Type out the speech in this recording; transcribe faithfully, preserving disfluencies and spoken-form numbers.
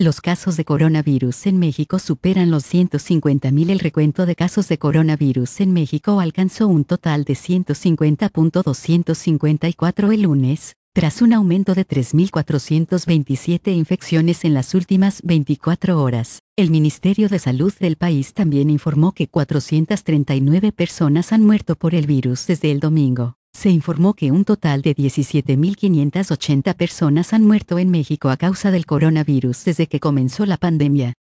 Los casos de coronavirus en México superan los ciento cincuenta mil. El recuento de casos de coronavirus en México alcanzó un total de ciento cincuenta mil doscientos cincuenta y cuatro el lunes, tras un aumento de tres mil cuatrocientas veintisiete infecciones en las últimas veinticuatro horas. El Ministerio de Salud del país también informó que cuatrocientas treinta y nueve personas han muerto por el virus desde el domingo. Se informó que un total de diecisiete mil quinientas ochenta personas han muerto en México a causa del coronavirus desde que comenzó la pandemia.